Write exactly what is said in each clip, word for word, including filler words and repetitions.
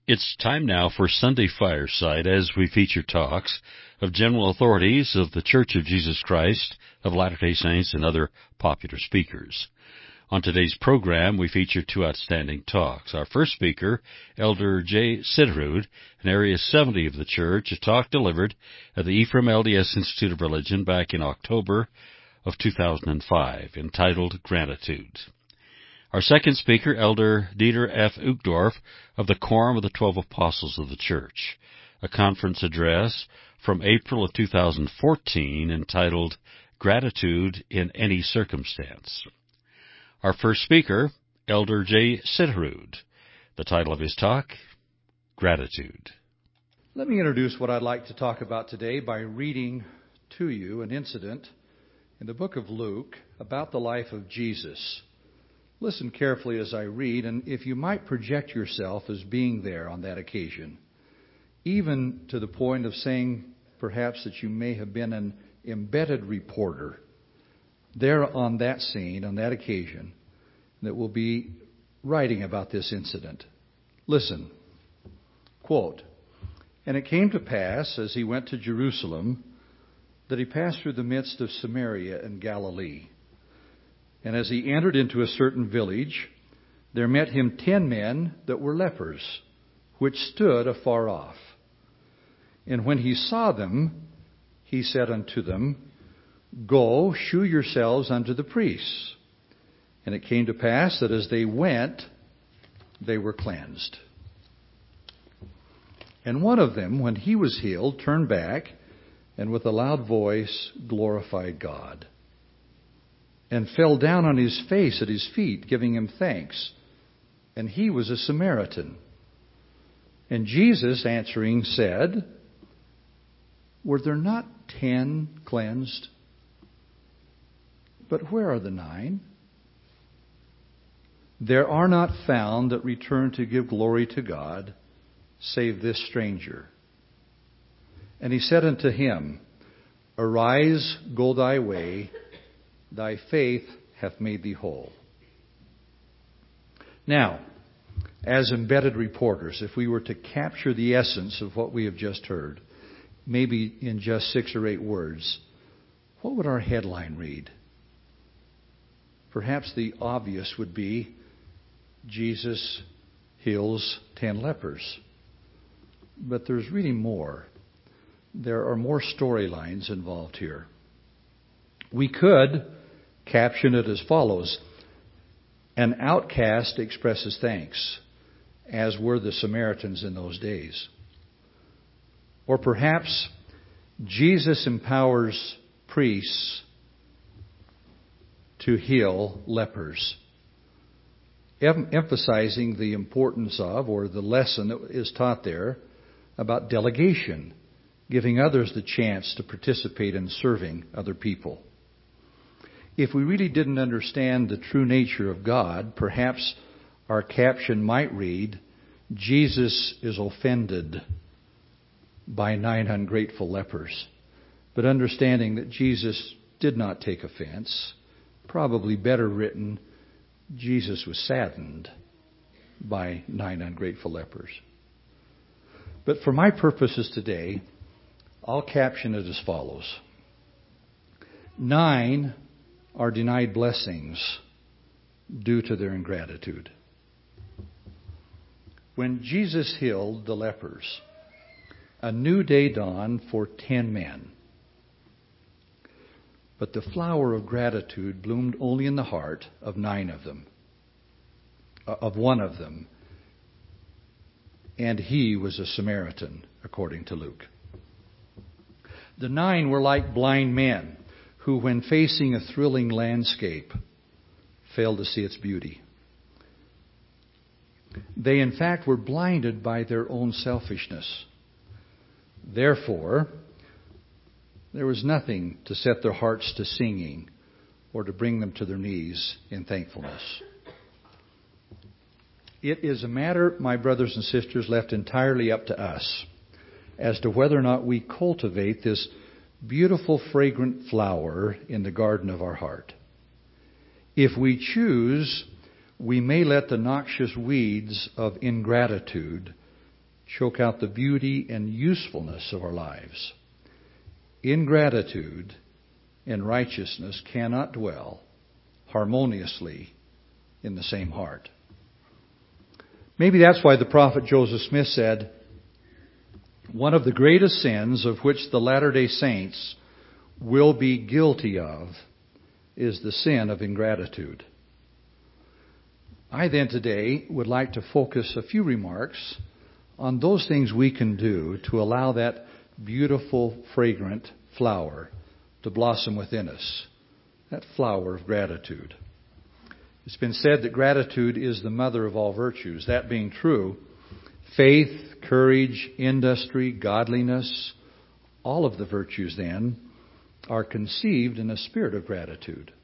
It's time now for Sunday Fireside as we feature talks of general authorities of the Church of Jesus Christ of Latter-day Saints and other popular speakers. On today's program, we feature two outstanding talks. Our first speaker, Elder J. Siderud, in Area seventy of the Church, a talk delivered at the Ephraim L D S Institute of Religion back in October of two thousand five, entitled Gratitude. Our second speaker, Elder Dieter F. Uchtdorf of the Quorum of the Twelve Apostles of the Church, a conference address from April of two thousand fourteen entitled Gratitude in Any Circumstance. Our first speaker, Elder J. Siderud. The title of his talk, Gratitude. Let me introduce what I'd like to talk about today by reading to you an incident in the book of Luke about the life of Jesus. Listen carefully as I read, and if you might project yourself as being there on that occasion, even to the point of saying perhaps that you may have been an embedded reporter there on that scene, on that occasion, that will be writing about this incident. Listen, quote, "And it came to pass, as he went to Jerusalem, that he passed through the midst of Samaria and Galilee. And as he entered into a certain village, there met him ten men that were lepers, which stood afar off. And when he saw them, he said unto them, Go, shew yourselves unto the priests. And it came to pass that as they went, they were cleansed. And one of them, when he was healed, turned back, and with a loud voice glorified God, and fell down on his face at his feet, giving him thanks. And he was a Samaritan. And Jesus answering said, Were there not ten cleansed? But where are the nine? There are not found that return to give glory to God, save this stranger. And he said unto him, Arise, go thy way, thy faith hath made thee whole." Now, as embedded reporters, if we were to capture the essence of what we have just heard, maybe in just six or eight words, what would our headline read? Perhaps the obvious would be, Jesus heals ten lepers. But there's really more. There are more storylines involved here. We could caption it as follows: An outcast expresses thanks, as were the Samaritans in those days. Or perhaps Jesus empowers priests to heal lepers, em- emphasizing the importance of, or the lesson that is taught there, about delegation, giving others the chance to participate in serving other people. If we really didn't understand the true nature of God, perhaps our caption might read, Jesus is offended by nine ungrateful lepers. But understanding that Jesus did not take offense, probably better written, Jesus was saddened by nine ungrateful lepers. But for my purposes today, I'll caption it as follows. Nine are denied blessings due to their ingratitude. When Jesus healed the lepers, a new day dawned for ten men. But the flower of gratitude bloomed only in the heart of nine of them, of one of them, and he was a Samaritan, according to Luke. The nine were like blind men who, when facing a thrilling landscape, failed to see its beauty. They, in fact, were blinded by their own selfishness. Therefore, there was nothing to set their hearts to singing or to bring them to their knees in thankfulness. It is a matter, my brothers and sisters, left entirely up to us as to whether or not we cultivate this beautiful, fragrant flower in the garden of our heart. If we choose, we may let the noxious weeds of ingratitude choke out the beauty and usefulness of our lives. Ingratitude and righteousness cannot dwell harmoniously in the same heart. Maybe that's why the prophet Joseph Smith said, one of the greatest sins of which the Latter-day Saints will be guilty of is the sin of ingratitude. I then today would like to focus a few remarks on those things we can do to allow that beautiful, fragrant flower to blossom within us, that flower of gratitude. It's been said that gratitude is the mother of all virtues. That being true, faith, courage, industry, godliness, all of the virtues then are conceived in a spirit of gratitude.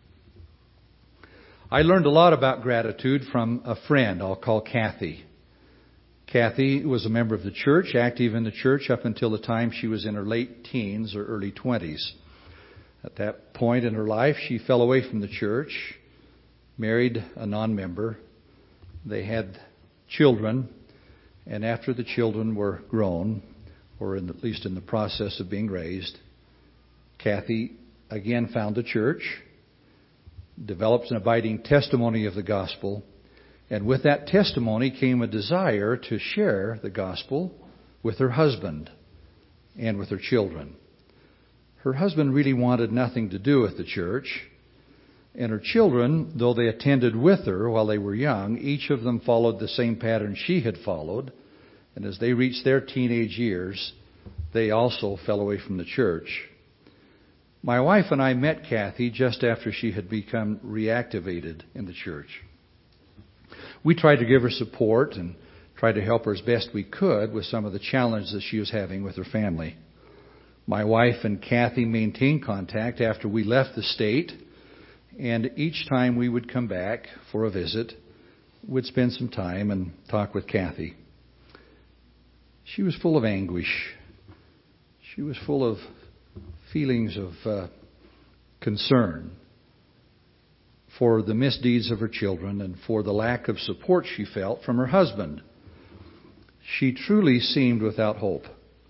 I learned a lot about gratitude from a friend I'll call Kathy. Kathy was a member of the church, active in the church up until the time she was in her late teens or early twenties. At that point in her life, she fell away from the church, married a non-member. They had children, and after the children were grown, or in, at least in the process of being raised, Kathy again found the church, developed an abiding testimony of the gospel, and with that testimony came a desire to share the gospel with her husband and with her children. Her husband really wanted nothing to do with the church, and her children, though they attended with her while they were young, each of them followed the same pattern she had followed, and as they reached their teenage years, they also fell away from the church. My wife and I met Kathy just after she had become reactivated in the church. We tried to give her support and tried to help her as best we could with some of the challenges that she was having with her family. My wife and Kathy maintained contact after we left the state, and each time we would come back for a visit, we'd spend some time and talk with Kathy. She was full of anguish. She was full of feelings of uh, concern for the misdeeds of her children and for the lack of support she felt from her husband. She truly seemed without hope.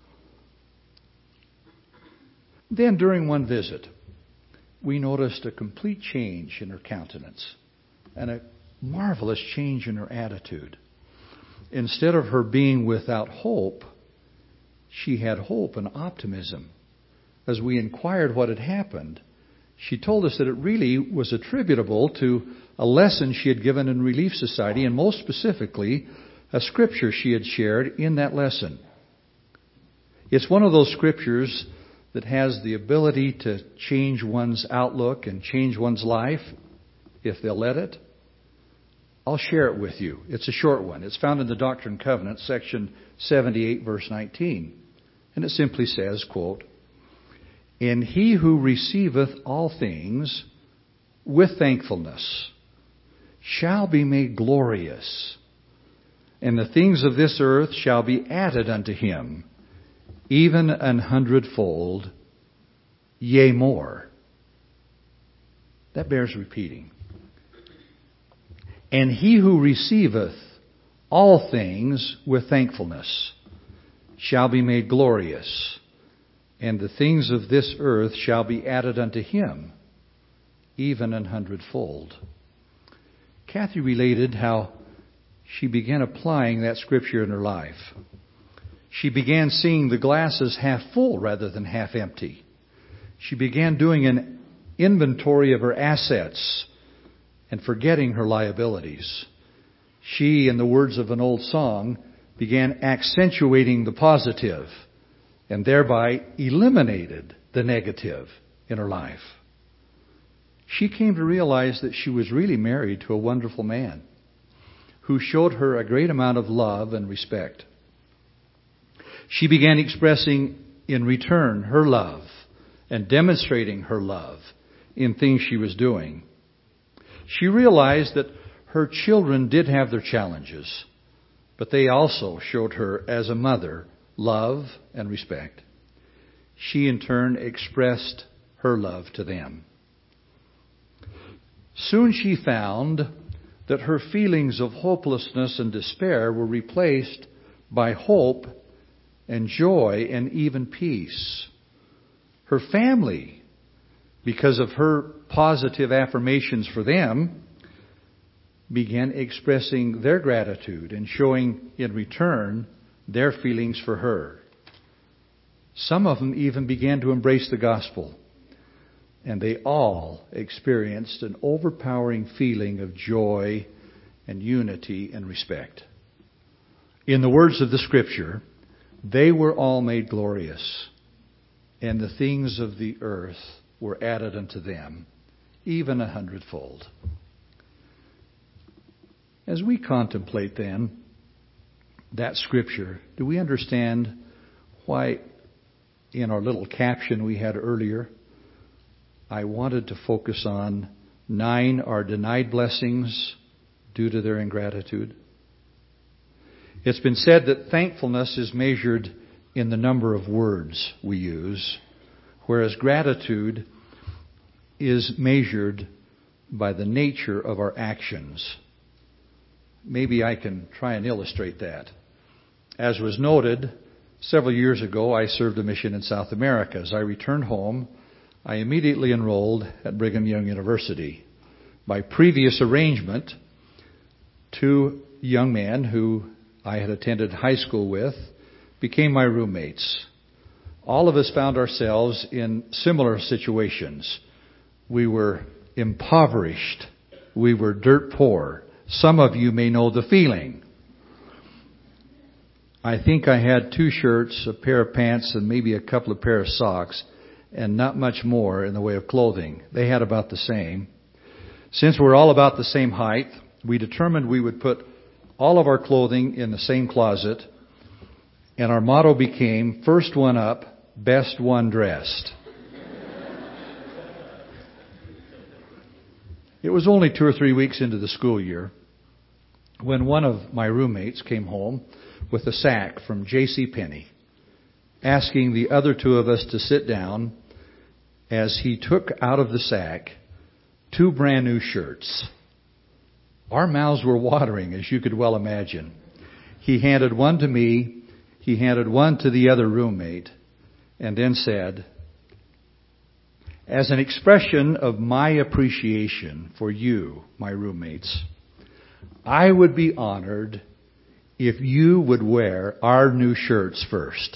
Then during one visit, we noticed a complete change in her countenance and a marvelous change in her attitude. Instead of her being without hope, she had hope and optimism. As we inquired what had happened, she told us that it really was attributable to a lesson she had given in Relief Society, and most specifically, a scripture she had shared in that lesson. It's one of those scriptures that has the ability to change one's outlook and change one's life, if they'll let it. I'll share it with you. It's a short one. It's found in the Doctrine and Covenants, section seventy-eight, verse nineteen. And it simply says, quote, "And he who receiveth all things with thankfulness shall be made glorious, and the things of this earth shall be added unto him, even an hundredfold, yea more." That bears repeating. "And he who receiveth all things with thankfulness shall be made glorious, and the things of this earth shall be added unto him, even an hundredfold." Kathy related how she began applying that scripture in her life. She began seeing the glass as half full rather than half empty. She began doing an inventory of her assets and forgetting her liabilities. She, in the words of an old song, began accentuating the positive and thereby eliminated the negative in her life. She came to realize that she was really married to a wonderful man who showed her a great amount of love and respect. She began expressing in return her love and demonstrating her love in things she was doing. She realized that her children did have their challenges, but they also showed her as a mother love and respect. She in turn expressed her love to them. Soon she found that her feelings of hopelessness and despair were replaced by hope and joy and even peace. Her family, because of her positive affirmations for them, began expressing their gratitude and showing in return their feelings for her. Some of them even began to embrace the gospel, and they all experienced an overpowering feeling of joy and unity and respect. In the words of the Scripture, they were all made glorious, and the things of the earth were added unto them, even a hundredfold. As we contemplate then that Scripture, do we understand why in our little caption we had earlier, I wanted to focus on nine are denied blessings due to their ingratitude? It's been said that thankfulness is measured in the number of words we use, whereas gratitude is measured by the nature of our actions. Maybe I can try and illustrate that. As was noted, several years ago I served a mission in South America. As I returned home, I immediately enrolled at Brigham Young University. By previous arrangement, two young men who I had attended high school with became my roommates. All of us found ourselves in similar situations. We were impoverished. We were dirt poor. Some of you may know the feeling. I think I had two shirts, a pair of pants, and maybe a couple of pair of socks, and not much more in the way of clothing. They had about the same. Since we're all about the same height, we determined we would put all of our clothing in the same closet, and our motto became, first one up, best one dressed. It was only two or three weeks into the school year when one of my roommates came home with a sack from J C Penney, asking the other two of us to sit down as he took out of the sack two brand new shirts. Our mouths were watering, as you could well imagine. He handed one to me, he handed one to the other roommate, and then said, as an expression of my appreciation for you, my roommates, I would be honored if you would wear our new shirts first.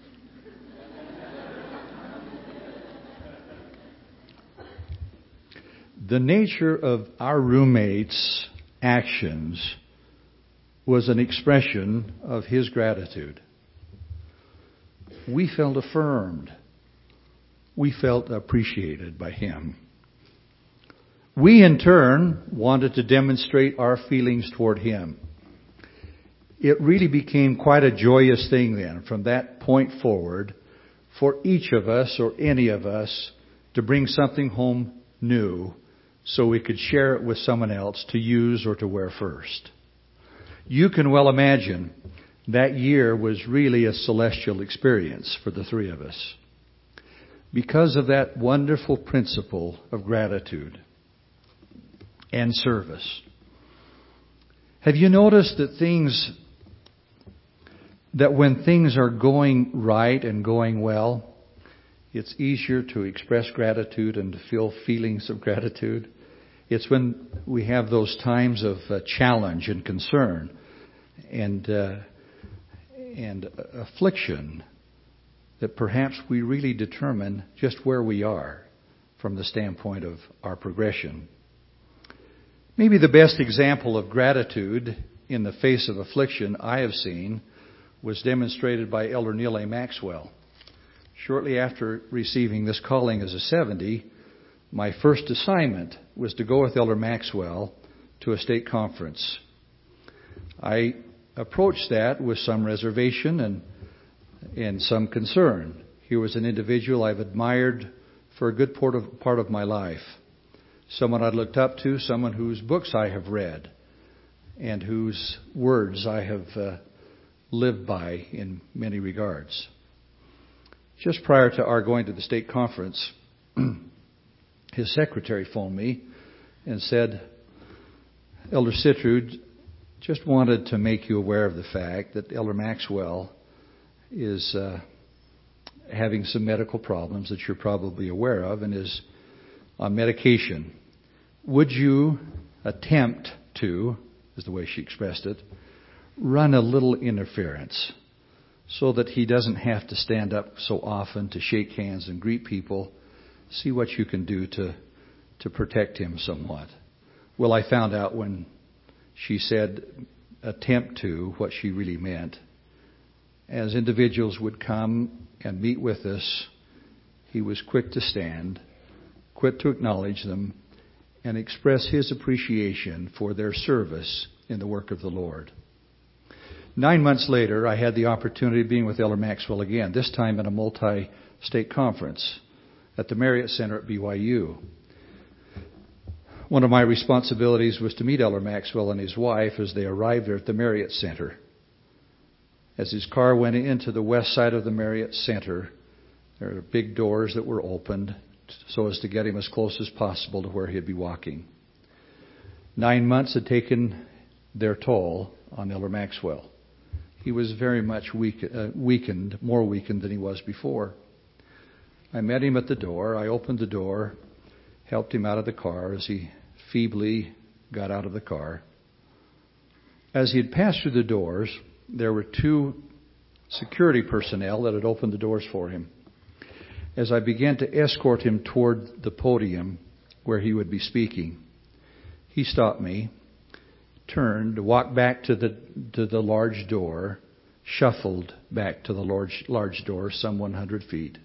The nature of our roommates' actions was an expression of his gratitude. We felt affirmed. We felt appreciated by him. We, in turn, wanted to demonstrate our feelings toward him. It really became quite a joyous thing then, from that point forward, for each of us or any of us to bring something home new so we could share it with someone else to use or to wear first. You can well imagine that year was really a celestial experience for the three of us because of that wonderful principle of gratitude and service. Have you noticed that things, that when things are going right and going well, it's easier to express gratitude and to feel feelings of gratitude? It's when we have those times of uh, challenge and concern and uh, and affliction that perhaps we really determine just where we are from the standpoint of our progression. Maybe the best example of gratitude in the face of affliction I have seen was demonstrated by Elder Neal A. Maxwell. Shortly after receiving this calling as a seventy, my first assignment was to go with Elder Maxwell to a state conference. I approached that with some reservation and and some concern. He was an individual I've admired for a good part of, part of my life. Someone I'd looked up to, someone whose books I have read, and whose words I have uh, lived by in many regards. Just prior to our going to the state conference, his secretary phoned me and said, Elder Sitrud, just wanted to make you aware of the fact that Elder Maxwell is uh, having some medical problems that you're probably aware of and is on medication. Would you attempt to, is the way she expressed it, run a little interference so that he doesn't have to stand up so often to shake hands and greet people? See what you can do to, to protect him somewhat. Well, I found out when she said attempt to, what she really meant. As individuals would come and meet with us, he was quick to stand, quick to acknowledge them, and express his appreciation for their service in the work of the Lord. Nine months later, I had the opportunity of being with Elder Maxwell again, this time at a multi-state conference at the Marriott Center at B Y U. One of my responsibilities was to meet Elder Maxwell and his wife as they arrived there at the Marriott Center. As his car went into the west side of the Marriott Center, there were big doors that were opened so as to get him as close as possible to where he'd be walking. Nine months had taken their toll on Elder Maxwell. He was very much weak, uh, weakened, more weakened than he was before. I met him at the door. I opened the door, helped him out of the car as he feebly got out of the car. As he had passed through the doors, there were two security personnel that had opened the doors for him. As I began to escort him toward the podium where he would be speaking, he stopped me, turned, walked back to the to the large door, shuffled back to the large, large door some one hundred feet,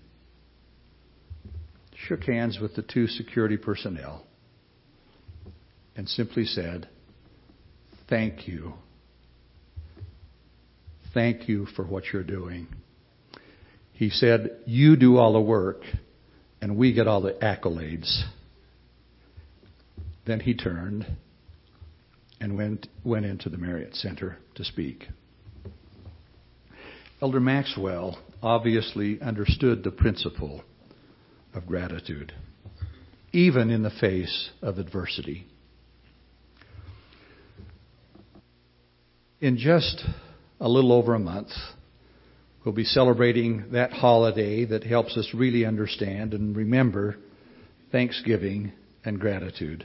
shook hands with the two security personnel, and simply said, "Thank you. Thank you for what you're doing." He said, "You do all the work, and we get all the accolades." Then he turned and went went into the Marriott Center to speak. Elder Maxwell obviously understood the principle of gratitude, even in the face of adversity. In just a little over a month, we'll be celebrating that holiday that helps us really understand and remember Thanksgiving and gratitude.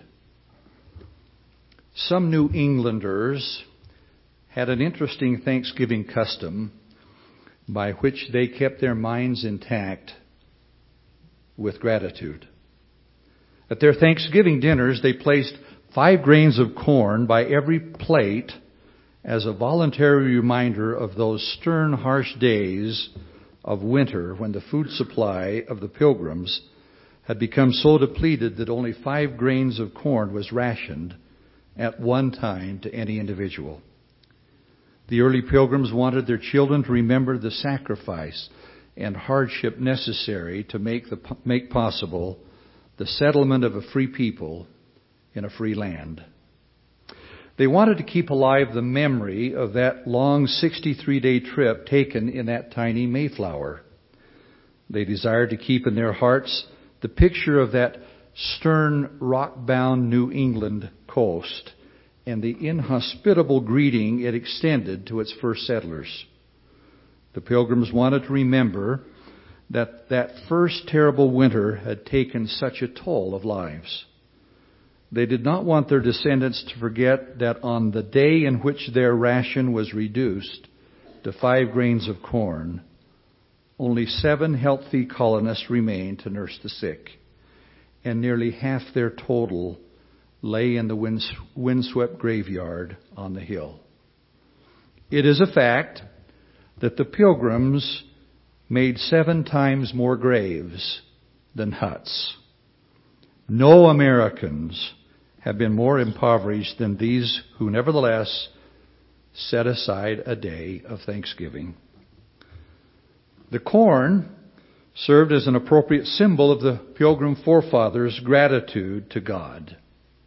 Some New Englanders had an interesting Thanksgiving custom by which they kept their minds intact with gratitude. At their Thanksgiving dinners, they placed five grains of corn by every plate as a voluntary reminder of those stern, harsh days of winter when the food supply of the pilgrims had become so depleted that only five grains of corn was rationed at one time to any individual. The early pilgrims wanted their children to remember the sacrifice and hardship necessary to make the make possible the settlement of a free people in a free land. They wanted to keep alive the memory of that long sixty-three day trip taken in that tiny Mayflower. They desired to keep in their hearts the picture of that stern, rock-bound New England coast and the inhospitable greeting it extended to its first settlers. The pilgrims wanted to remember that that first terrible winter had taken such a toll of lives. They did not want their descendants to forget that on the day in which their ration was reduced to five grains of corn, only seven healthy colonists remained to nurse the sick, and nearly half their total lay in the wind, windswept graveyard on the hill. It is a fact that the pilgrims made seven times more graves than huts. No Americans have been more impoverished than these who nevertheless set aside a day of Thanksgiving. The corn served as an appropriate symbol of the pilgrim forefathers' gratitude to God,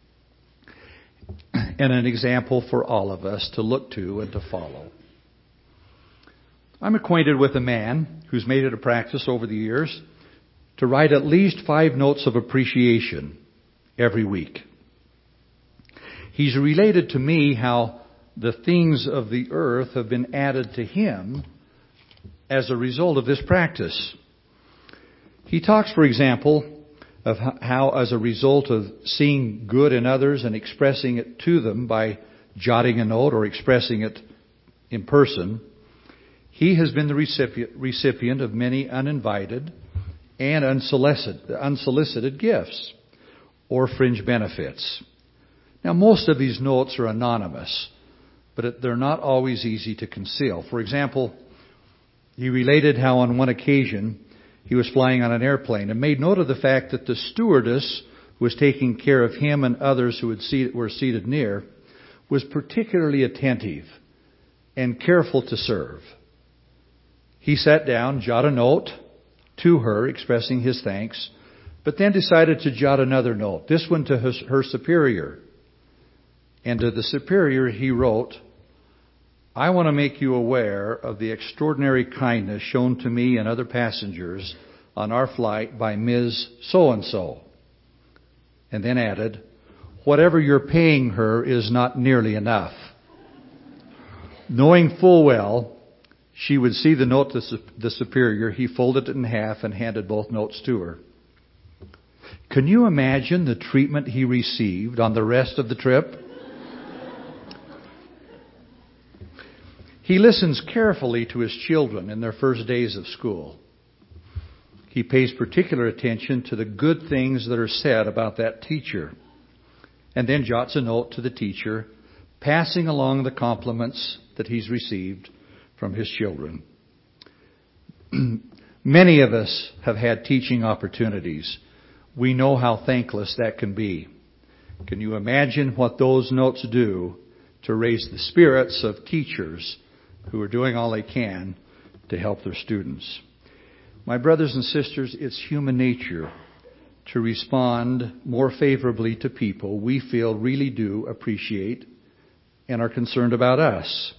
and an example for all of us to look to and to follow. I'm acquainted with a man who's made it a practice over the years to write at least five notes of appreciation every week. He's related to me how the things of the earth have been added to him as a result of this practice. He talks, for example, of how, as a result of seeing good in others and expressing it to them by jotting a note or expressing it in person, he has been the recipient, recipient of many uninvited and unsolicited, unsolicited gifts or fringe benefits. Now, most of these notes are anonymous, but they're not always easy to conceal. For example, he related how on one occasion he was flying on an airplane and made note of the fact that the stewardess who was taking care of him and others who had seated, were seated near was particularly attentive and careful to serve. He sat down, jotted a note to her expressing his thanks, but then decided to jot another note, this one to her, her superior. And to the superior he wrote, "I want to make you aware of the extraordinary kindness shown to me and other passengers on our flight by Miz So-and-so." And then added, "Whatever you're paying her is not nearly enough." Knowing full well she would see the note to the superior, he folded it in half and handed both notes to her. Can you imagine the treatment he received on the rest of the trip? He listens carefully to his children in their first days of school. He pays particular attention to the good things that are said about that teacher, and then jots a note to the teacher, passing along the compliments that he's received from his children. Many of us have had teaching opportunities. We know how thankless that can be. Can you imagine what those notes do to raise the spirits of teachers who are doing all they can to help their students? My brothers and sisters, it's human nature to respond more favorably to people we feel really do appreciate and are concerned about us.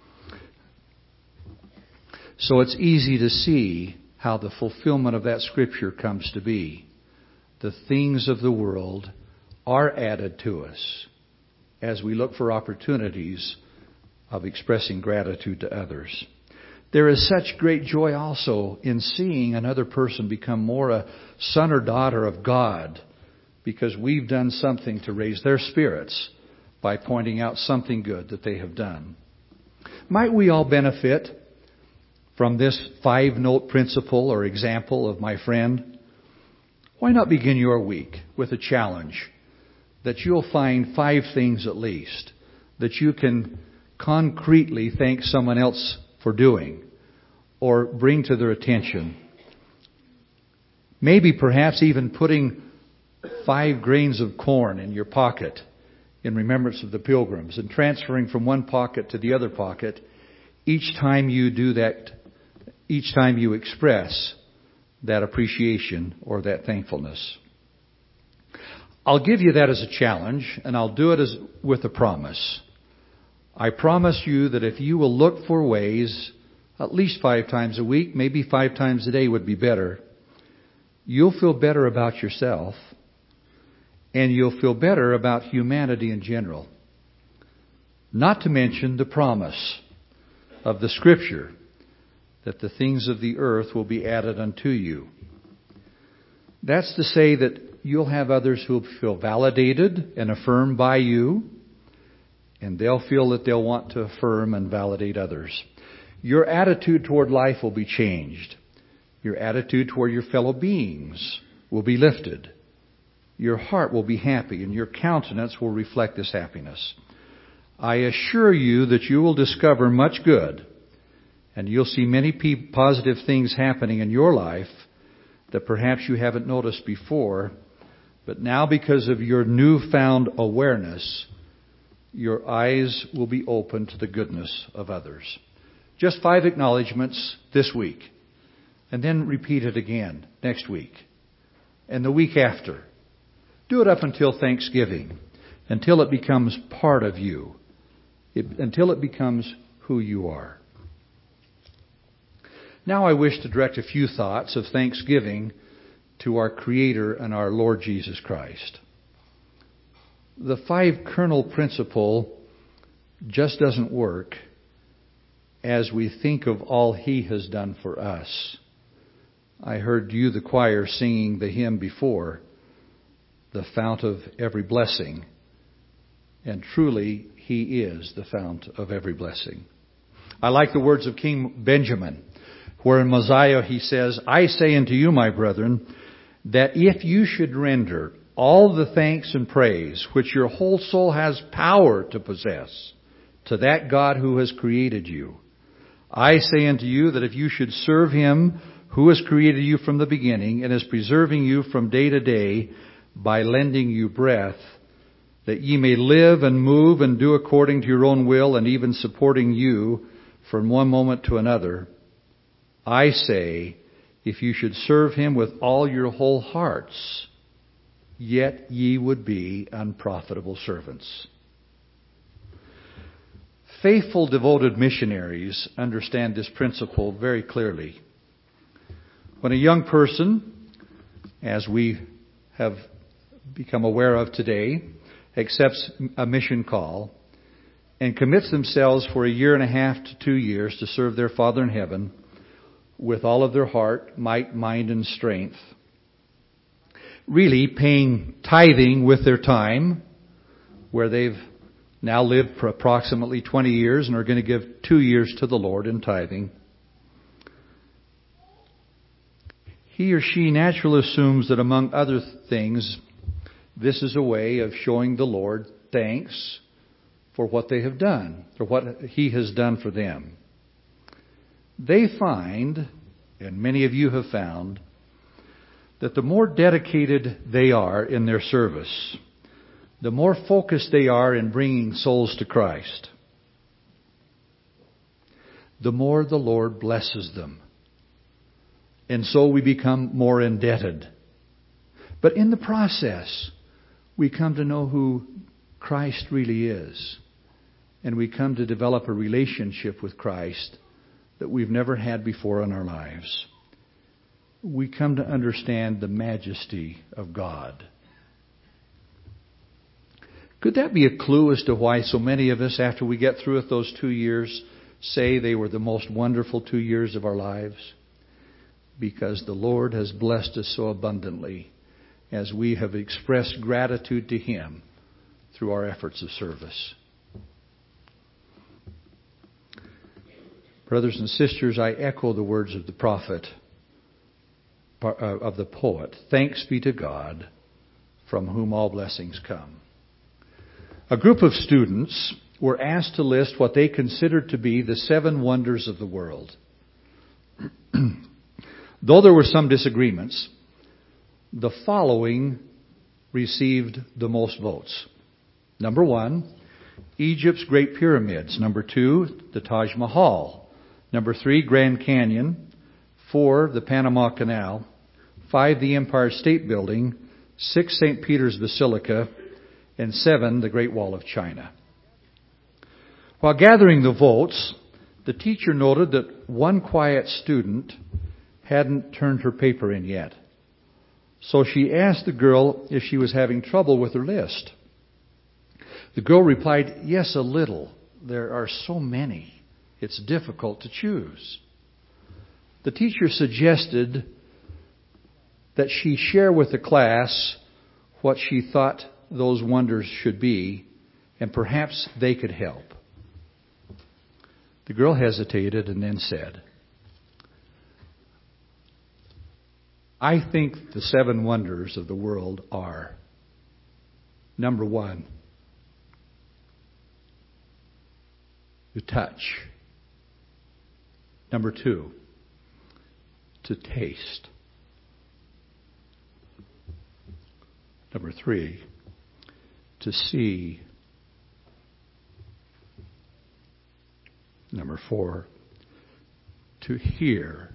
So it's easy to see how the fulfillment of that scripture comes to be. The things of the world are added to us as we look for opportunities of expressing gratitude to others. There is such great joy also in seeing another person become more a son or daughter of God because we've done something to raise their spirits by pointing out something good that they have done. Might we all benefit from this five-note principle or example of my friend? Why not begin your week with a challenge that you'll find five things at least that you can concretely thank someone else for doing or bring to their attention. Maybe perhaps even putting five grains of corn in your pocket in remembrance of the pilgrims and transferring from one pocket to the other pocket each time you do that, each time you express that appreciation or that thankfulness. I'll give you that as a challenge, and I'll do it as with a promise. I promise you that if you will look for ways, at least five times a week, maybe five times a day would be better, you'll feel better about yourself, and you'll feel better about humanity in general. Not to mention the promise of the Scripture that the things of the earth will be added unto you. That's to say that you'll have others who will feel validated and affirmed by you, and they'll feel that they'll want to affirm and validate others. Your attitude toward life will be changed. Your attitude toward your fellow beings will be lifted. Your heart will be happy, and your countenance will reflect this happiness. I assure you that you will discover much good, and you'll see many positive things happening in your life that perhaps you haven't noticed before, but now because of your newfound awareness, your eyes will be open to the goodness of others. Just five acknowledgments this week, and then repeat it again next week and the week after. Do it up until Thanksgiving, until it becomes part of you, it, until it becomes who you are. Now I wish to direct a few thoughts of thanksgiving to our Creator and our Lord Jesus Christ. The five kernel principle just doesn't work as we think of all He has done for us. I heard you, the choir, singing the hymn before, the fount of every blessing. And truly, He is the fount of every blessing. I like the words of King Benjamin, where in Mosiah he says, I say unto you, my brethren, that if you should render all the thanks and praise which your whole soul has power to possess to that God who has created you, I say unto you that if you should serve Him who has created you from the beginning and is preserving you from day to day by lending you breath, that ye may live and move and do according to your own will, and even supporting you from one moment to another, I say, if you should serve Him with all your whole hearts, yet ye would be unprofitable servants. Faithful, devoted missionaries understand this principle very clearly. When a young person, as we have become aware of today, accepts a mission call and commits themselves for a year and a half to two years to serve their Father in heaven with all of their heart, might, mind, and strength, really paying tithing with their time, where they've now lived for approximately twenty years and are going to give two years to the Lord in tithing, he or she naturally assumes that among other things, this is a way of showing the Lord thanks for what they have done, for what He has done for them. They find, and many of you have found, that the more dedicated they are in their service, the more focused they are in bringing souls to Christ, the more the Lord blesses them. And so we become more indebted. But in the process, we come to know who Christ really is. And we come to develop a relationship with Christ that we've never had before in our lives. We come to understand the majesty of God. Could that be a clue as to why so many of us, after we get through with those two years, say they were the most wonderful two years of our lives? Because the Lord has blessed us so abundantly as we have expressed gratitude to Him through our efforts of service. Brothers and sisters, I echo the words of the prophet, of the poet. Thanks be to God, from whom all blessings come. A group of students were asked to list what they considered to be the seven wonders of the world. Though there were some disagreements, the following received the most votes. Number one, Egypt's Great Pyramids. Number two, the Taj Mahal. Number three, Grand Canyon. Four, the Panama Canal. Five, the Empire State Building. Six, Saint Peter's Basilica. And seven, the Great Wall of China. While gathering the votes, the teacher noted that one quiet student hadn't turned her paper in yet. So she asked the girl if she was having trouble with her list. The girl replied, yes, a little. There are so many. It's difficult to choose. The teacher suggested that she share with the class what she thought those wonders should be, and perhaps they could help. The girl hesitated and then said, I think the seven wonders of the world are, number one, to touch. Number two, to taste. Number three, to see. Number four, to hear.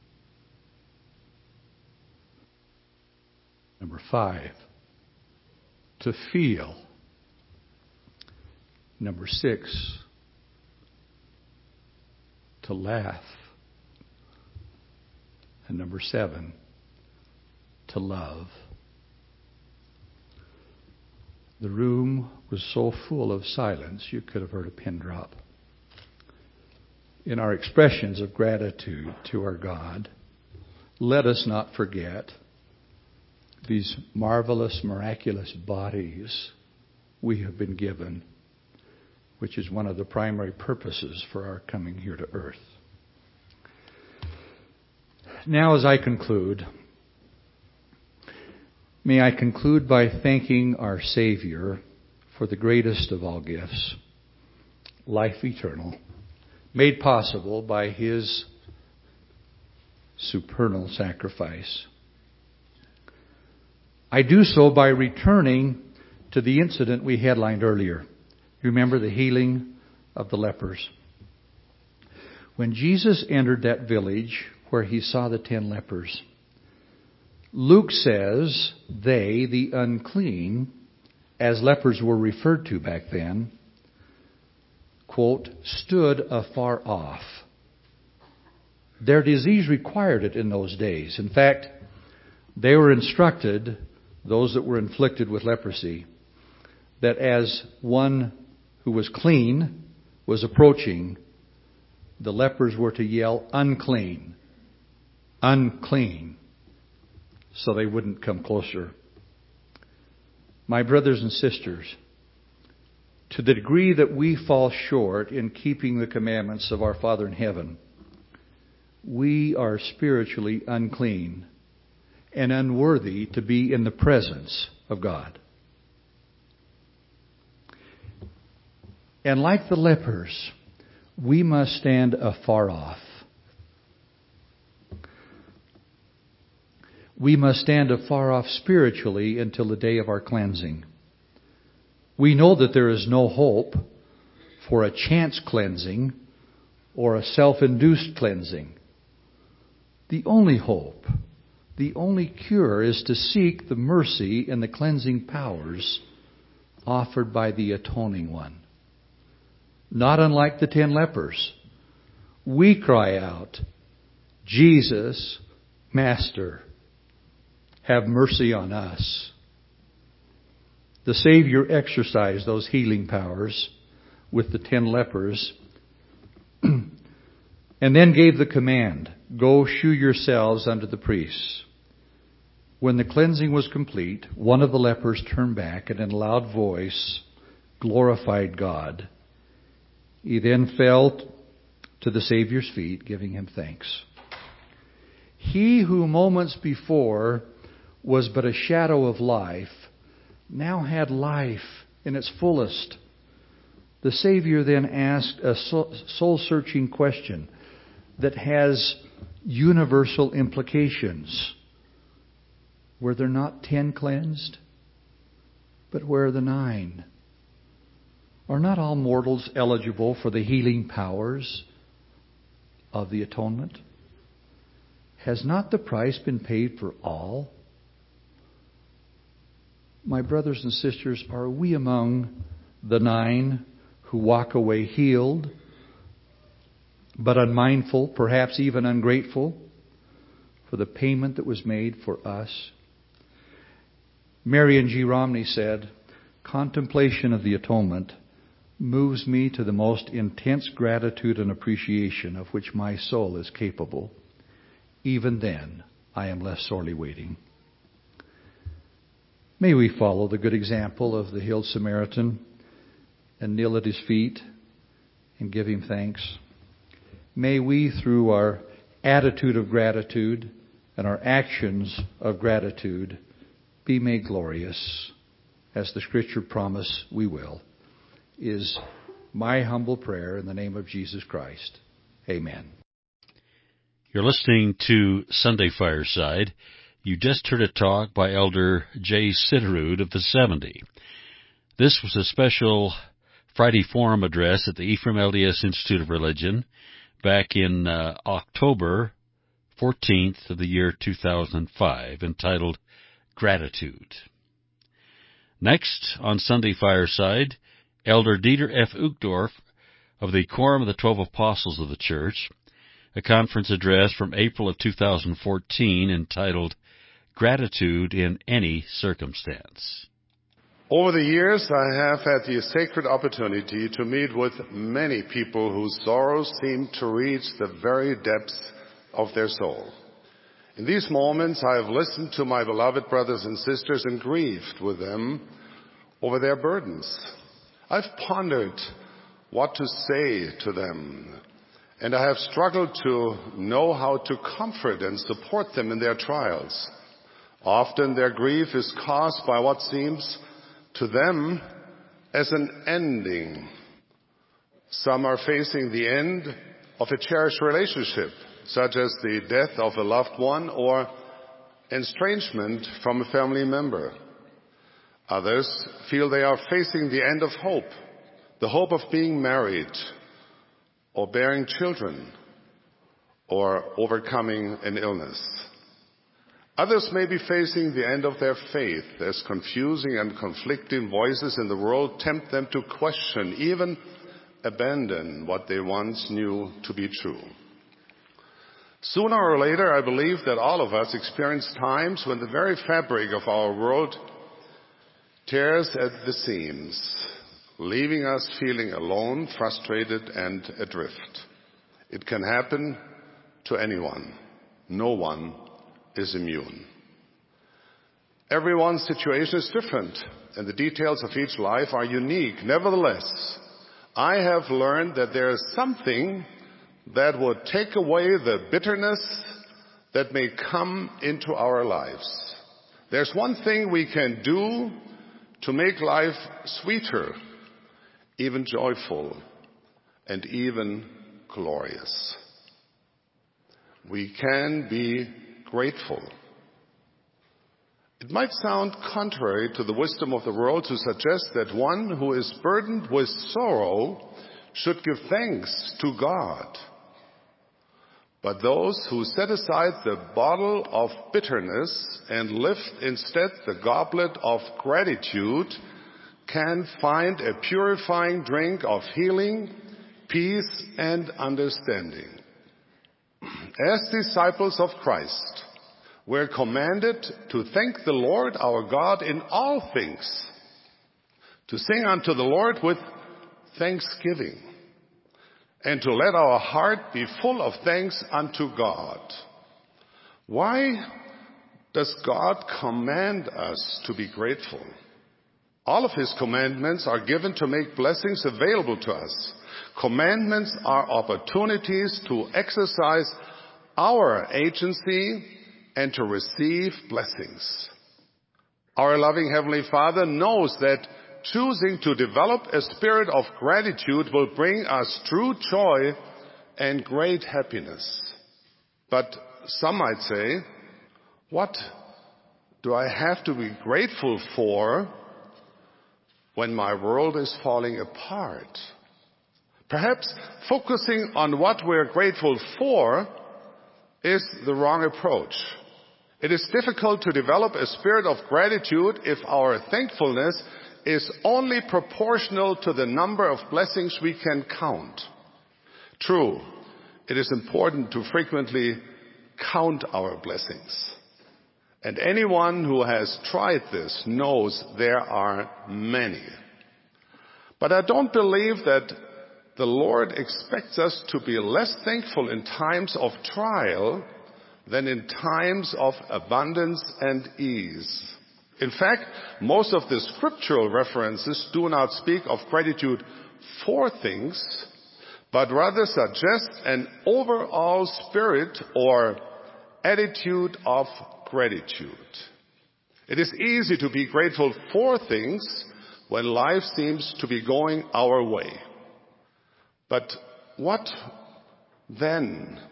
Number five, to feel. Number six, to laugh. And number seven, to love. The room was so full of silence you could have heard a pin drop. In our expressions of gratitude to our God, let us not forget these marvelous, miraculous bodies we have been given, which is one of the primary purposes for our coming here to earth. Now, as I conclude, may I conclude by thanking our Savior for the greatest of all gifts, life eternal, made possible by His supernal sacrifice. I do so by returning to the incident we headlined earlier. Remember the healing of the lepers. When Jesus entered that village where He saw the ten lepers, Luke says they, the unclean, as lepers were referred to back then, quote, stood afar off. Their disease required it in those days. In fact, they were instructed, those that were inflicted with leprosy, that as one who was clean was approaching, the lepers were to yell, unclean, unclean, so they wouldn't come closer. My brothers and sisters, to the degree that we fall short in keeping the commandments of our Father in heaven, we are spiritually unclean and unworthy to be in the presence of God. And like the lepers, we must stand afar off. We must stand afar off spiritually until the day of our cleansing. We know that there is no hope for a chance cleansing or a self-induced cleansing. The only hope, the only cure is to seek the mercy and the cleansing powers offered by the atoning one. Not unlike the ten lepers, we cry out, Jesus, Master, have mercy on us. The Savior exercised those healing powers with the ten lepers and then gave the command, go shew yourselves unto the priests. When the cleansing was complete, one of the lepers turned back and in a loud voice glorified God. He then fell to the Savior's feet, giving Him thanks. He who moments before was but a shadow of life, now had life in its fullest. The Savior then asked a soul-searching question that has universal implications. Were there not ten cleansed? But where are the nine? Are not all mortals eligible for the healing powers of the atonement? Has not the price been paid for all? My brothers and sisters, are we among the nine who walk away healed, but unmindful, perhaps even ungrateful, for the payment that was made for us? Marion G. Romney said, contemplation of the atonement moves me to the most intense gratitude and appreciation of which my soul is capable. Even then, I am less sorely waiting. May we follow the good example of the healed Samaritan and kneel at His feet and give Him thanks. May we, through our attitude of gratitude and our actions of gratitude, be made glorious, as the Scripture promise we will, is my humble prayer in the name of Jesus Christ. Amen. You're listening to Sunday Fireside. You just heard a talk by Elder J. Sitterud of the seventy. This was a special Friday forum address at the Ephraim L D S Institute of Religion back in uh, October fourteenth of the year two thousand five, entitled Gratitude. Next, on Sunday Fireside, Elder Dieter F. Uchtdorf of the Quorum of the Twelve Apostles of the Church, a conference address from April of two thousand fourteen entitled Gratitude in Any Circumstance. Over the years, I have had the sacred opportunity to meet with many people whose sorrows seem to reach the very depths of their soul. In these moments, I have listened to my beloved brothers and sisters and grieved with them over their burdens. I've pondered what to say to them, and I have struggled to know how to comfort and support them in their trials. Often their grief is caused by what seems to them as an ending. Some are facing the end of a cherished relationship, such as the death of a loved one or estrangement from a family member. Others feel they are facing the end of hope, the hope of being married or bearing children or overcoming an illness. Others may be facing the end of their faith as confusing and conflicting voices in the world tempt them to question, even abandon what they once knew to be true. Sooner or later, I believe that all of us experience times when the very fabric of our world tears at the seams, leaving us feeling alone, frustrated, and adrift. It can happen to anyone. No one is immune. Everyone's situation is different, and the details of each life are unique. Nevertheless, I have learned that there is something that would take away the bitterness that may come into our lives. There's one thing we can do to make life sweeter, even joyful, and even glorious. We can be grateful. It might sound contrary to the wisdom of the world to suggest that one who is burdened with sorrow should give thanks to God. But those who set aside the bottle of bitterness and lift instead the goblet of gratitude can find a purifying drink of healing, peace, and understanding. As disciples of Christ, we're commanded to thank the Lord our God in all things, to sing unto the Lord with thanksgiving, and to let our heart be full of thanks unto God. Why does God command us to be grateful? All of His commandments are given to make blessings available to us. Commandments are opportunities to exercise our agency and to receive blessings. Our loving Heavenly Father knows that choosing to develop a spirit of gratitude will bring us true joy and great happiness. But some might say, what do I have to be grateful for when my world is falling apart? Perhaps focusing on what we're grateful for is the wrong approach. It is difficult to develop a spirit of gratitude if our thankfulness is only proportional to the number of blessings we can count. True, it is important to frequently count our blessings. And anyone who has tried this knows there are many. But I don't believe that the Lord expects us to be less thankful in times of trial than in times of abundance and ease. In fact, most of the scriptural references do not speak of gratitude for things, but rather suggest an overall spirit or attitude of gratitude. It is easy to be grateful for things when life seems to be going our way. But what then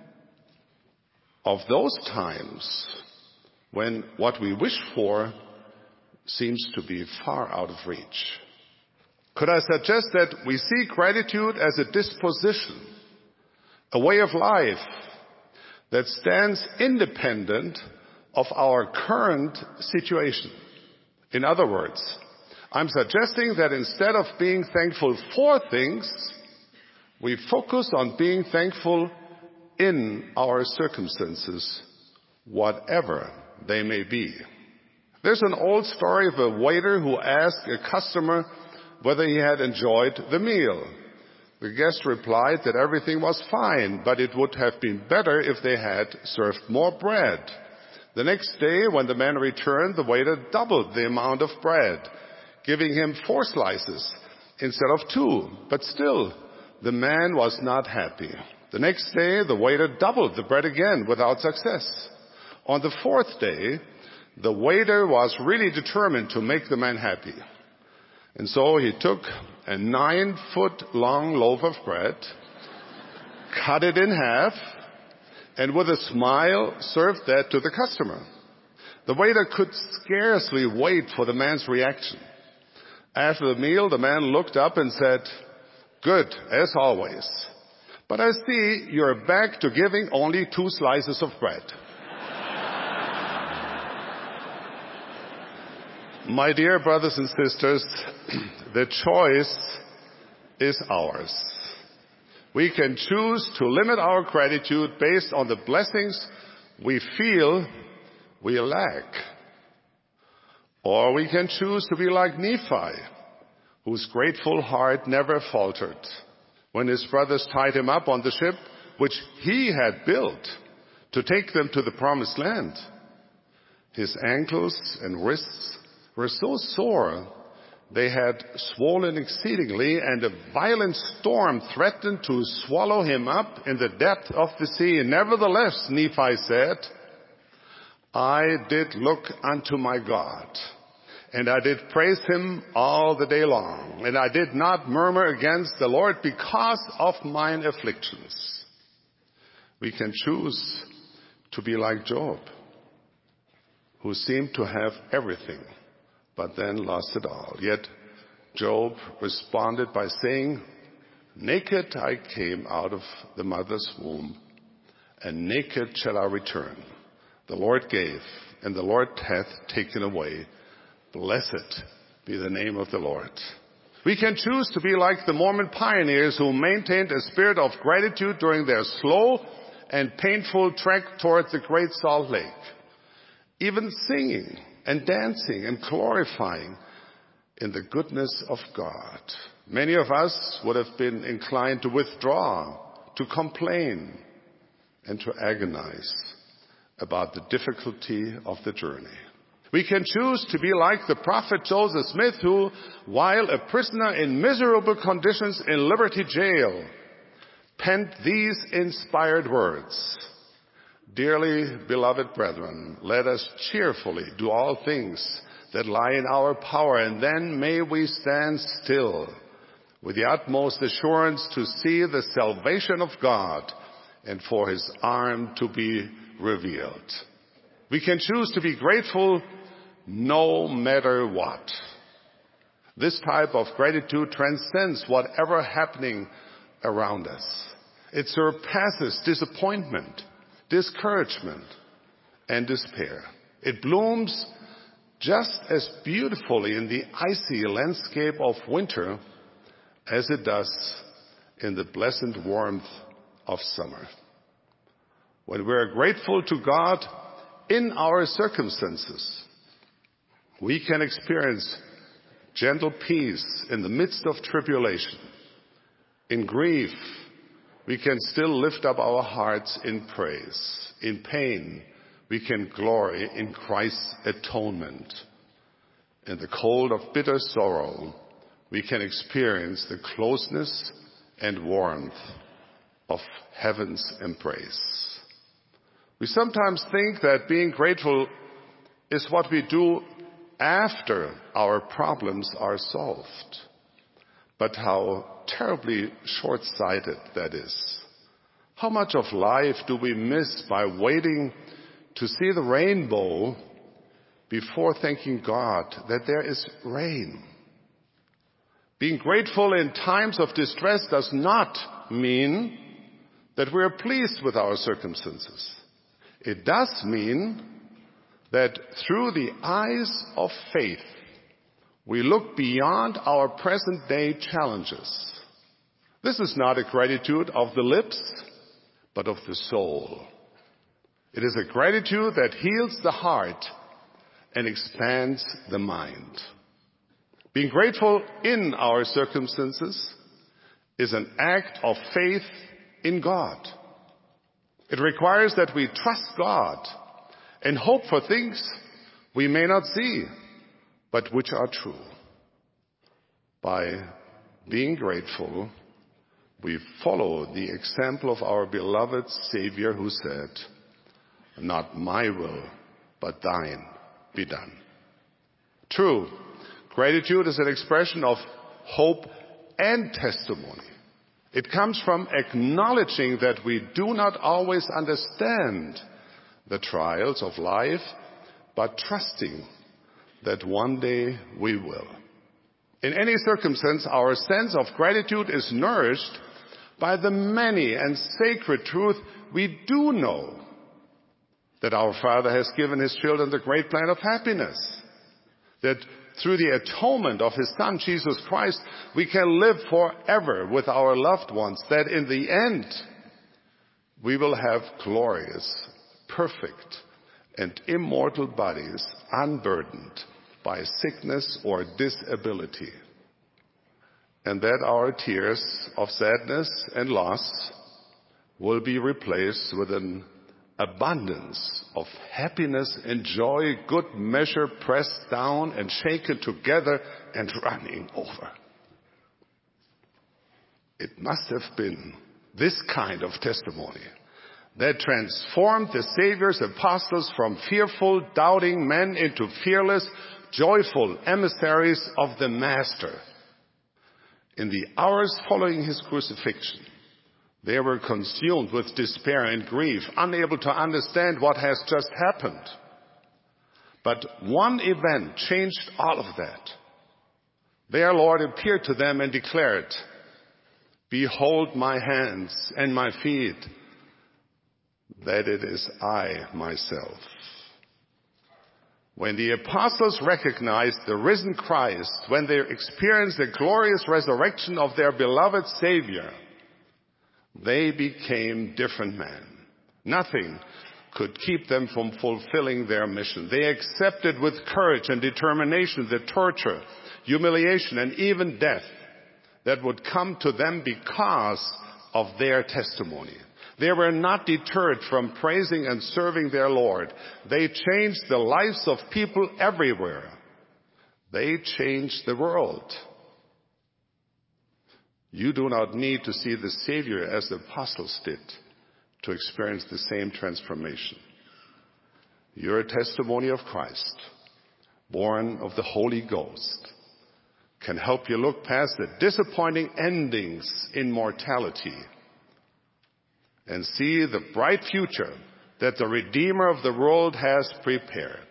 of those times when what we wish for seems to be far out of reach? Could I suggest that we see gratitude as a disposition, a way of life that stands independent of our current situation? In other words, I'm suggesting that instead of being thankful for things, we focus on being thankful in our circumstances, whatever they may be. There's an old story of a waiter who asked a customer whether he had enjoyed the meal. The guest replied that everything was fine, but it would have been better if they had served more bread. The next day, when the man returned, the waiter doubled the amount of bread, giving him four slices instead of two. But still, the man was not happy. The next day, the waiter doubled the bread again without success. On the fourth day, the waiter was really determined to make the man happy. And so he took a nine-foot-long loaf of bread, cut it in half, and with a smile served that to the customer. The waiter could scarcely wait for the man's reaction. After the meal, the man looked up and said, "Good, as always. But I see you're back to giving only two slices of bread." My dear brothers and sisters, the choice is ours. We can choose to limit our gratitude based on the blessings we feel we lack. Or we can choose to be like Nephi, whose grateful heart never faltered. When his brothers tied him up on the ship, which he had built to take them to the promised land, his ankles and wrists were so sore they had swollen exceedingly, and a violent storm threatened to swallow him up in the depth of the sea. Nevertheless, Nephi said, "I did look unto my God, and I did praise him all the day long, and I did not murmur against the Lord because of mine afflictions." We can choose to be like Job, who seemed to have everything, but then lost it all. Yet Job responded by saying, "Naked I came out of the mother's womb, and naked shall I return. The Lord gave, and the Lord hath taken away. Blessed be the name of the Lord." We can choose to be like the Mormon pioneers who maintained a spirit of gratitude during their slow and painful trek towards the Great Salt Lake, even singing and dancing and glorifying in the goodness of God. Many of us would have been inclined to withdraw, to complain, and to agonize about the difficulty of the journey. We can choose to be like the prophet Joseph Smith, who, while a prisoner in miserable conditions in Liberty Jail, penned these inspired words: "Dearly beloved brethren, let us cheerfully do all things that lie in our power, and then may we stand still with the utmost assurance to see the salvation of God and for his arm to be revealed." We can choose to be grateful no matter what. This type of gratitude transcends whatever happening around us. It surpasses disappointment, discouragement, and despair. It blooms just as beautifully in the icy landscape of winter as it does in the pleasant warmth of summer. When we are grateful to God in our circumstances, we can experience gentle peace in the midst of tribulation. In grief, we can still lift up our hearts in praise. In pain, we can glory in Christ's atonement. In the cold of bitter sorrow, we can experience the closeness and warmth of heaven's embrace. We sometimes think that being grateful is what we do after our problems are solved. But how terribly short-sighted that is. How much of life do we miss by waiting to see the rainbow before thanking God that there is rain? Being grateful in times of distress does not mean that we are pleased with our circumstances. It does mean that through the eyes of faith, we look beyond our present day challenges. This is not a gratitude of the lips, but of the soul. It is a gratitude that heals the heart and expands the mind. Being grateful in our circumstances is an act of faith in God. It requires that we trust God and hope for things we may not see, but which are true. By being grateful, we follow the example of our beloved Savior who said, "Not my will, but thine be done." True, gratitude is an expression of hope and testimony. It comes from acknowledging that we do not always understand the trials of life, but trusting that one day we will. In any circumstance, our sense of gratitude is nourished by the many and sacred truth we do know, that our Father has given His children the great plan of happiness, that through the atonement of His Son, Jesus Christ, we can live forever with our loved ones, that in the end we will have glorious, perfect, and immortal bodies unburdened by sickness or disability, and that our tears of sadness and loss will be replaced with an abundance of happiness and joy, good measure, pressed down and shaken together and running over. It must have been this kind of testimony that transformed the Savior's apostles from fearful, doubting men into fearless, joyful emissaries of the Master. In the hours following His crucifixion, they were consumed with despair and grief, unable to understand what has just happened. But one event changed all of that. Their Lord appeared to them and declared, "Behold my hands and my feet, that it is I myself." When the apostles recognized the risen Christ, when they experienced the glorious resurrection of their beloved Savior, they became different men. Nothing could keep them from fulfilling their mission. They accepted with courage and determination the torture, humiliation, and even death that would come to them because of their testimony. They were not deterred from praising and serving their Lord. They changed the lives of people everywhere. They changed the world. You do not need to see the Savior as the apostles did to experience the same transformation. Your testimony of Christ, born of the Holy Ghost, can help you look past the disappointing endings in mortality and see the bright future that the Redeemer of the world has prepared.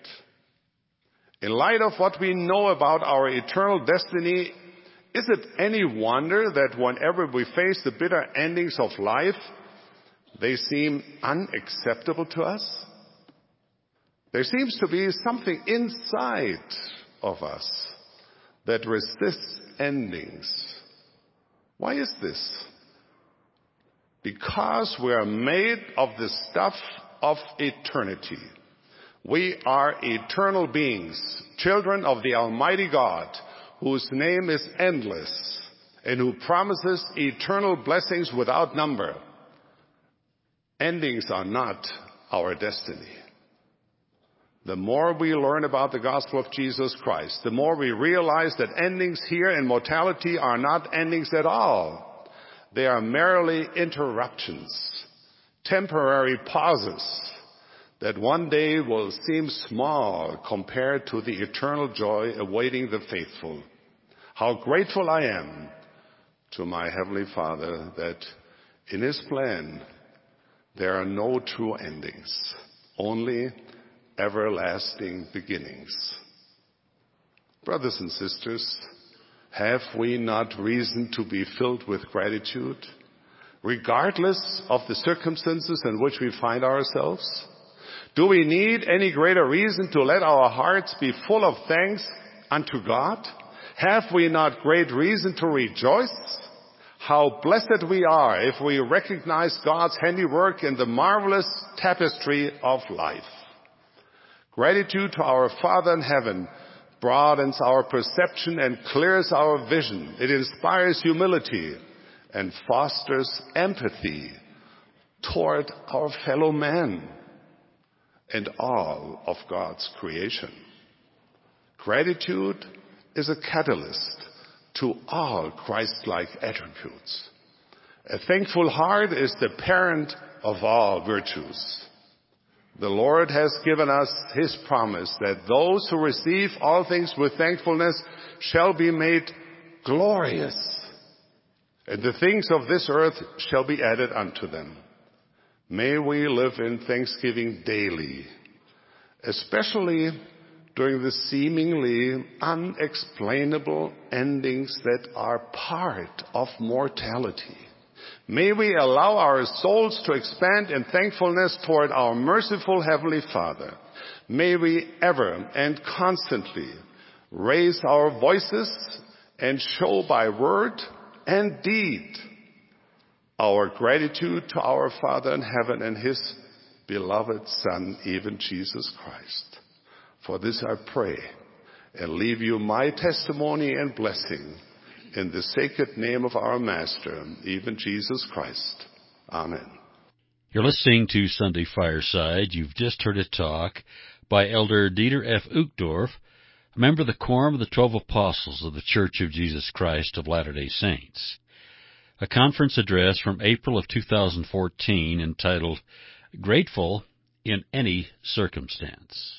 In light of what we know about our eternal destiny, is it any wonder that whenever we face the bitter endings of life, they seem unacceptable to us? There seems to be something inside of us that resists endings. Why is this? Because we are made of the stuff of eternity. We are eternal beings, children of the Almighty God, whose name is endless and who promises eternal blessings without number. Endings are not our destiny. The more we learn about the gospel of Jesus Christ, the more we realize that endings here in mortality are not endings at all. They are merely interruptions, temporary pauses that one day will seem small compared to the eternal joy awaiting the faithful. How grateful I am to my Heavenly Father that in His plan there are no true endings, only everlasting beginnings. Brothers and sisters, have we not reason to be filled with gratitude, regardless of the circumstances in which we find ourselves? Do we need any greater reason to let our hearts be full of thanks unto God? Have we not great reason to rejoice? How blessed we are if we recognize God's handiwork in the marvelous tapestry of life. Gratitude to our Father in heaven broadens our perception and clears our vision. It inspires humility and fosters empathy toward our fellow man and all of God's creation. Gratitude is a catalyst to all Christ-like attributes. A thankful heart is the parent of all virtues. The Lord has given us His promise that those who receive all things with thankfulness shall be made glorious, and the things of this earth shall be added unto them. May we live in thanksgiving daily, especially during the seemingly unexplainable endings that are part of mortality. May we allow our souls to expand in thankfulness toward our merciful Heavenly Father. May we ever and constantly raise our voices and show by word and deed our gratitude to our Father in heaven and His beloved Son, even Jesus Christ. For this I pray and leave you my testimony and blessing in the sacred name of our Master, even Jesus Christ. Amen. You're listening to Sunday Fireside. You've just heard a talk by Elder Dieter F. Uchtdorf, a member of the Quorum of the Twelve Apostles of the Church of Jesus Christ of Latter-day Saints. A conference address from April of two thousand fourteen entitled, Grateful in Any Circumstance.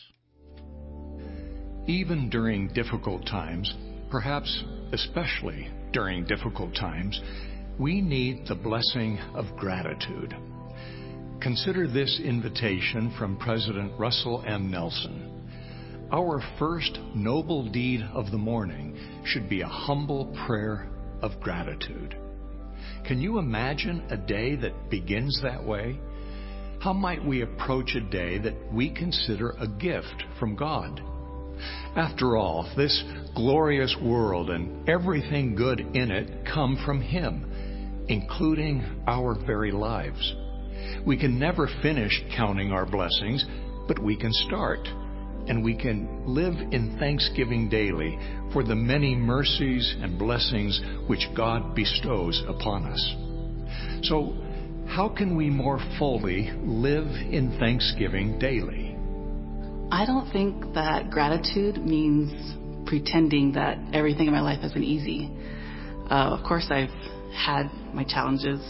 Even during difficult times, perhaps especially during difficult times, we need the blessing of gratitude. Consider this invitation from President Russell M. Nelson. Our first noble deed of the morning should be a humble prayer of gratitude. Can you imagine a day that begins that way? How might we approach a day that we consider a gift from God? After all, this glorious world and everything good in it come from Him, including our very lives. We can never finish counting our blessings, but we can start, and we can live in thanksgiving daily for the many mercies and blessings which God bestows upon us. So, how can we more fully live in thanksgiving daily? I don't think that gratitude means pretending that everything in my life has been easy. Uh, of course, I've had my challenges.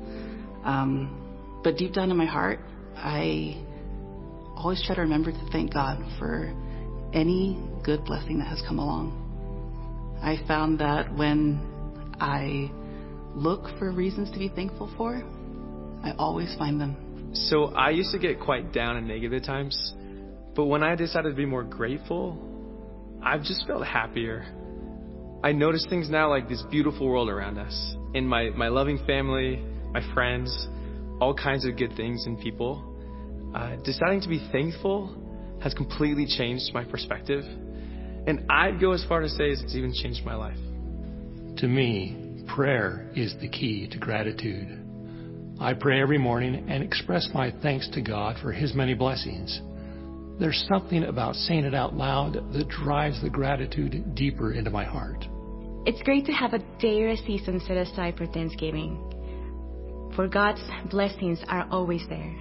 Um, but deep down in my heart, I always try to remember to thank God for any good blessing that has come along. I found that when I look for reasons to be thankful for, I always find them. So I used to get quite down and negative at times. But when I decided to be more grateful, I've just felt happier. I notice things now like this beautiful world around us. In my, my loving family, my friends, all kinds of good things in people. Uh, deciding to be thankful has completely changed my perspective. And I'd go as far to say it's even changed my life. To me, prayer is the key to gratitude. I pray every morning and express my thanks to God for His many blessings. There's something about saying it out loud that drives the gratitude deeper into my heart. It's great to have a day or a season set aside for Thanksgiving, for God's blessings are always there.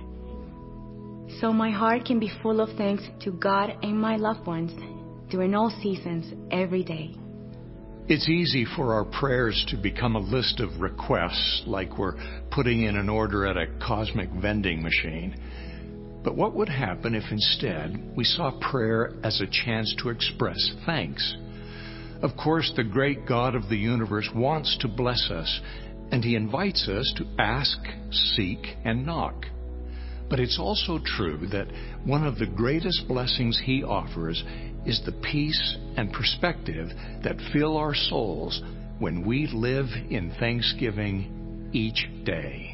So my heart can be full of thanks to God and my loved ones during all seasons, every day. It's easy for our prayers to become a list of requests, like we're putting in an order at a cosmic vending machine. But what would happen if instead we saw prayer as a chance to express thanks? Of course, the great God of the universe wants to bless us, and He invites us to ask, seek, and knock. But it's also true that one of the greatest blessings He offers is the peace and perspective that fill our souls when we live in thanksgiving each day.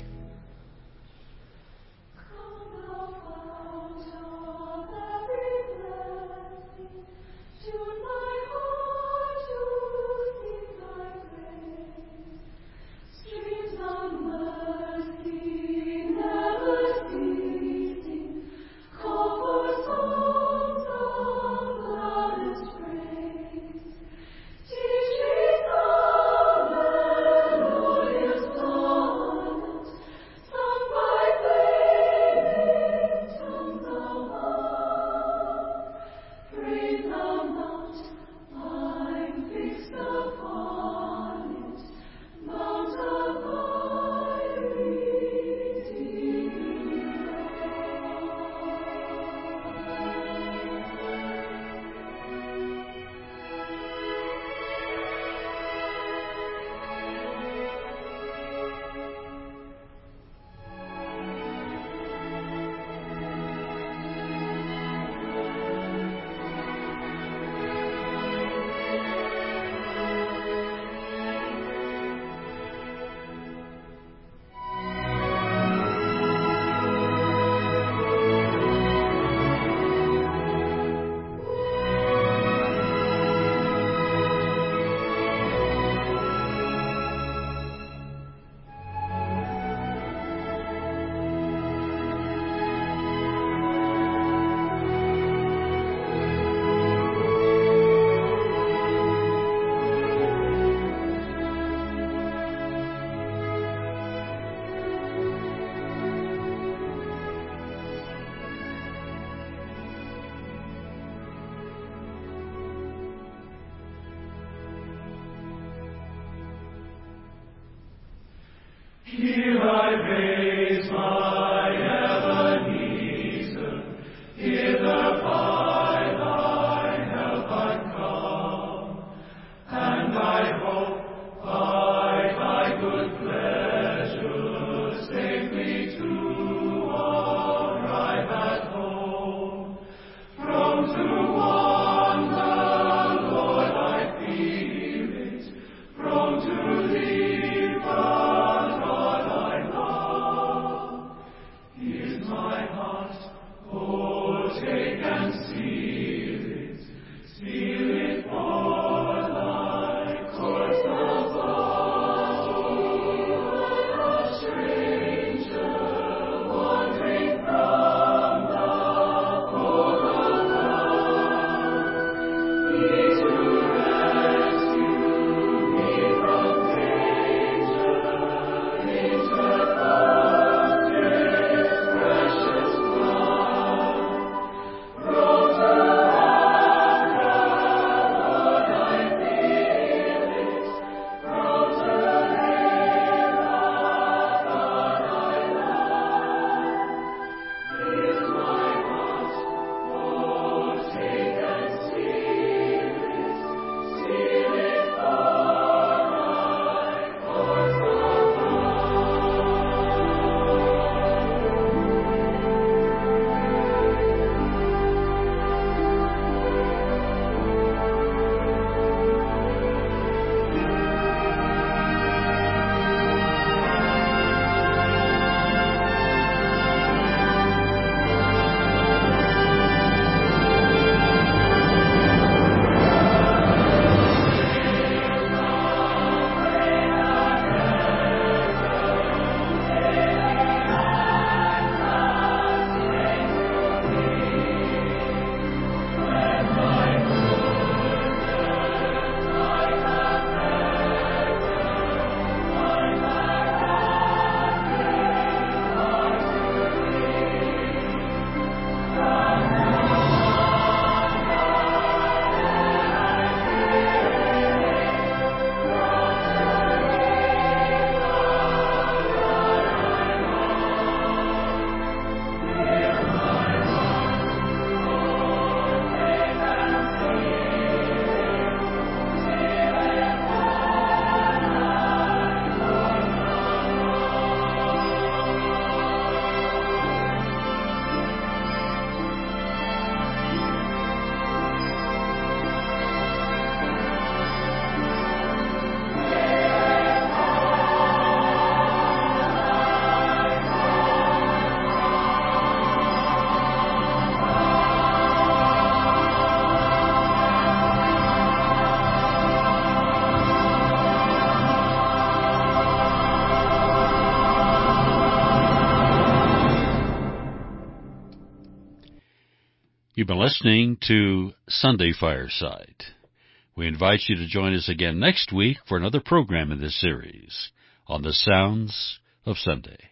Here I raise my Ebenezer, hither by thy help I'm come, and I hope by thy good pleasure safely to arrive at home. From to wander, Lord, I feel it, from to leave the God I love. Here's my heart, oh, take and seal it, seal it for thy courts above. A stranger wandering from the fold of love, He to rescue me from danger, interposed His precious blood. From to wander, Lord, I feel it, from to live the God I love. Here's my heart, oh, take and seal it, seal it for thy courts You've been listening to Sunday Fireside. We invite you to join us again next week for another program in this series on the sounds of Sunday.